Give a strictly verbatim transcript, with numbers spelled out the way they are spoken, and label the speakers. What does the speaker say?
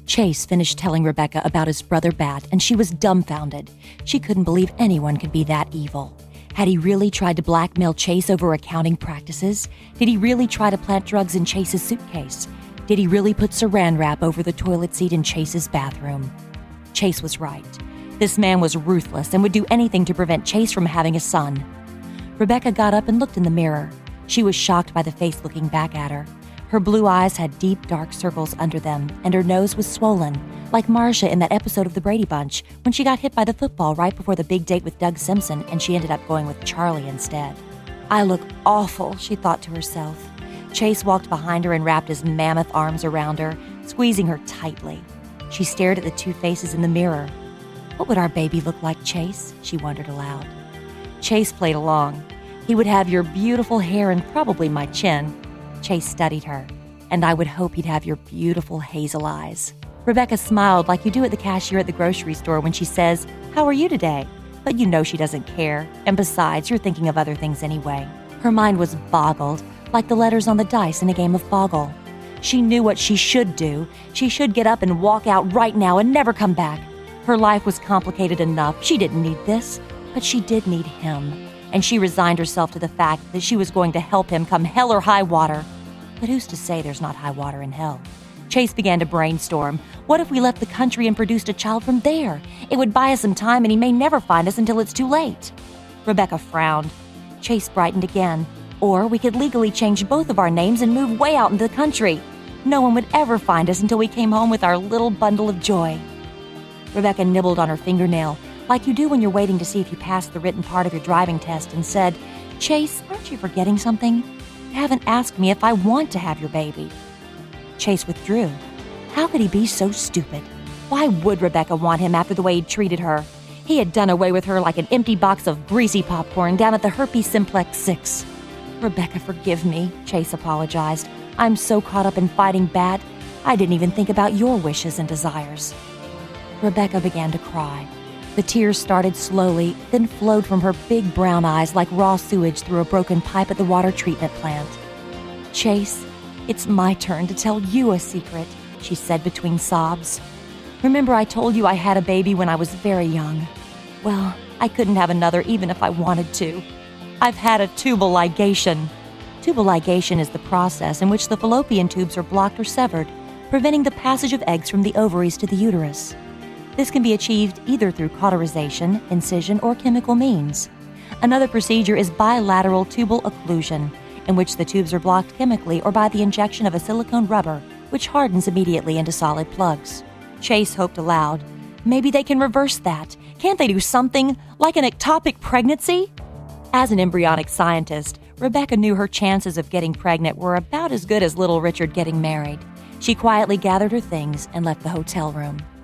Speaker 1: Chase finished telling Rebecca about his brother Bat, and she was dumbfounded. She couldn't believe anyone could be that evil. Had he really tried to blackmail Chase over accounting practices? Did he really try to plant drugs in Chase's suitcase? Did he really put saran wrap over the toilet seat in Chase's bathroom? Chase was right. This man was ruthless and would do anything to prevent Chase from having a son. Rebecca got up and looked in the mirror. She was shocked by the face looking back at her. Her blue eyes had deep, dark circles under them, and her nose was swollen, like Marcia in that episode of The Brady Bunch when she got hit by the football right before the big date with Doug Simpson and she ended up going with Charlie instead. I look awful, she thought to herself. Chase walked behind her and wrapped his mammoth arms around her, squeezing her tightly. She stared at the two faces in the mirror. What would our baby look like, Chase? She wondered aloud. Chase played along. He would have your beautiful hair and probably my chin. Chase studied her. And I would hope he'd have your beautiful hazel eyes. Rebecca smiled like you do at the cashier at the grocery store when she says, "How are you today?" But you know she doesn't care. And besides, you're thinking of other things anyway. Her mind was boggled, like the letters on the dice in a game of Boggle. She knew what she should do. She should get up and walk out right now and never come back. Her life was complicated enough. She didn't need this. But she did need him. And she resigned herself to the fact that she was going to help him come hell or high water. But who's to say there's not high water in hell? Chase began to brainstorm. What if we left the country and produced a child from there? It would buy us some time and he may never find us until it's too late. Rebecca frowned. Chase brightened again. Or we could legally change both of our names and move way out into the country. No one would ever find us until we came home with our little bundle of joy. Rebecca nibbled on her fingernail, like you do when you're waiting to see if you passed the written part of your driving test, and said, "Chase, aren't you forgetting something? You haven't asked me if I want to have your baby." Chase withdrew. How could he be so stupid? Why would Rebecca want him after the way he'd treated her? He had done away with her like an empty box of greasy popcorn down at the Herpes Simplex six. "Rebecca, forgive me," Chase apologized. "I'm so caught up in fighting Bat, I didn't even think about your wishes and desires." Rebecca began to cry. The tears started slowly, then flowed from her big brown eyes like raw sewage through a broken pipe at the water treatment plant. "Chase, it's my turn to tell you a secret," she said between sobs. "Remember I told you I had a baby when I was very young? Well, I couldn't have another even if I wanted to. I've had a tubal ligation." Tubal ligation is the process in which the fallopian tubes are blocked or severed, preventing the passage of eggs from the ovaries to the uterus. This can be achieved either through cauterization, incision, or chemical means. Another procedure is bilateral tubal occlusion, in which the tubes are blocked chemically or by the injection of a silicone rubber, which hardens immediately into solid plugs. Chase hoped aloud. Maybe they can reverse that. Can't they do something, like an ectopic pregnancy? As an embryonic scientist, Rebecca knew her chances of getting pregnant were about as good as little Richard getting married. She quietly gathered her things and left the hotel room.